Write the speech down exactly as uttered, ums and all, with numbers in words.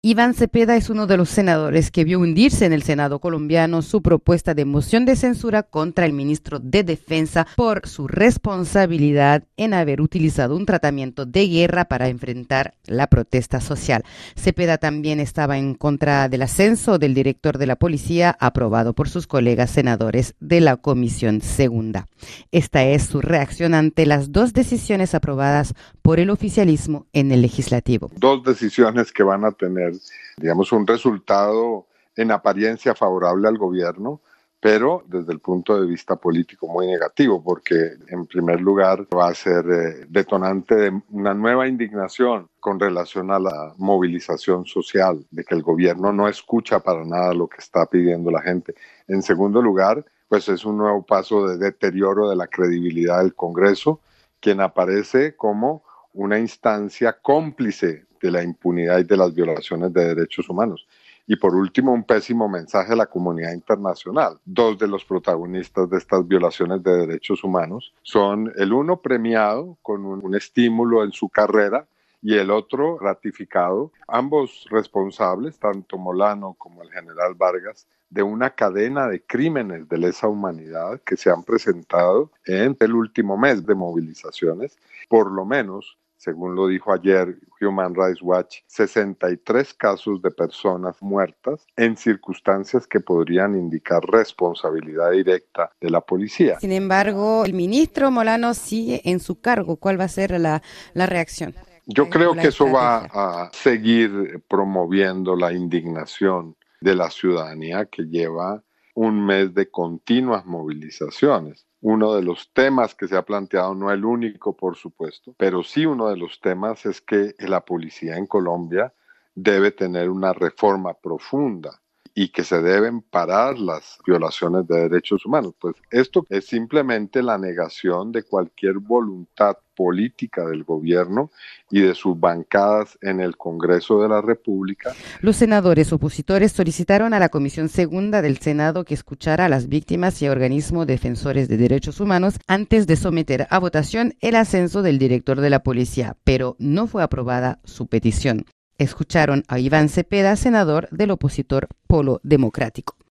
Iván Cepeda es uno de los senadores que vio hundirse en el Senado colombiano su propuesta de moción de censura contra el ministro de Defensa por su responsabilidad en haber utilizado un tratamiento de guerra para enfrentar la protesta social. Cepeda también estaba en contra del ascenso del director de la policía aprobado por sus colegas senadores de la Comisión Segunda. Esta es su reacción ante las dos decisiones aprobadas por el oficialismo en el legislativo. Dos decisiones que van a tener, digamos, un resultado en apariencia favorable al gobierno, pero desde el punto de vista político muy negativo, porque en primer lugar va a ser eh, detonante de una nueva indignación con relación a la movilización social, de que el gobierno no escucha para nada lo que está pidiendo la gente. En segundo lugar, pues es un nuevo paso de deterioro de la credibilidad del Congreso, quien aparece como una instancia cómplice de la impunidad y de las violaciones de derechos humanos. Y por último, un pésimo mensaje a la comunidad internacional. Dos de los protagonistas de estas violaciones de derechos humanos son el uno premiado con un, un estímulo en su carrera y el otro ratificado, ambos responsables, tanto Molano como el general Vargas, de una cadena de crímenes de lesa humanidad que se han presentado en el último mes de movilizaciones, por lo menos, según lo dijo ayer Human Rights Watch, sesenta y tres casos de personas muertas en circunstancias que podrían indicar responsabilidad directa de la policía. Sin embargo, el ministro Molano sigue en su cargo. ¿Cuál va a ser la, la reacción? Yo creo que eso va a seguir promoviendo la indignación de la ciudadanía que lleva un mes de continuas movilizaciones. Uno de los temas que se ha planteado, no el único por supuesto, pero sí uno de los temas es que la policía en Colombia debe tener una reforma profunda y que se deben parar las violaciones de derechos humanos. Pues esto es simplemente la negación de cualquier voluntad política del gobierno y de sus bancadas en el Congreso de la República. Los senadores opositores solicitaron a la Comisión Segunda del Senado que escuchara a las víctimas y a organismos defensores de derechos humanos antes de someter a votación el ascenso del director de la policía, pero no fue aprobada su petición. Escucharon a Iván Cepeda, senador del opositor Polo Democrático.